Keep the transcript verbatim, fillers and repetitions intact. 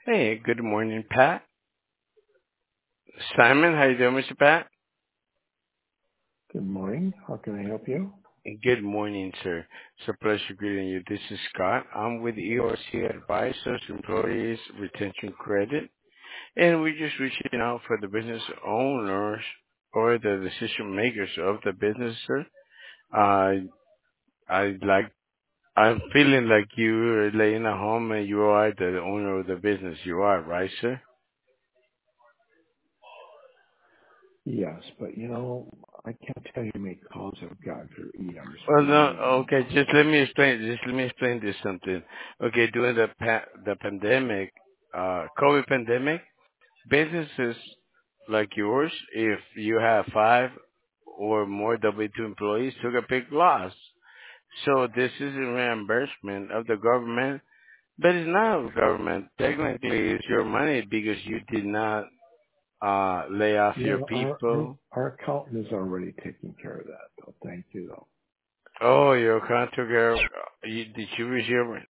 Hey, good morning, Pat. Simon, how you doing, Mister Pat? Good morning. How can I help you? Good morning, sir. It's a pleasure greeting you. This is Scott. I'm with E R C Advisors, Employees Retention Credit, and we're just reaching out for the business owners or the decision makers of the business, sir. I I like I'm feeling like you're laying at home and you are the owner of the business. You are, right, sir? Yes, but you know, I can't tell you how many calls I've got for E Rs Well, from no, you. okay, just let me explain, just let me explain this something. Okay, during the pa- the pandemic, uh, COVID pandemic, businesses like yours, if you have five or more W two employees, took a big loss. So this is a reimbursement of the government, but it's not government. Technically, it's your money because you did not, uh, lay off You your know, our our, people. our accountant is already taking care of that. So thank you, though. Oh, your contract, you, did you receive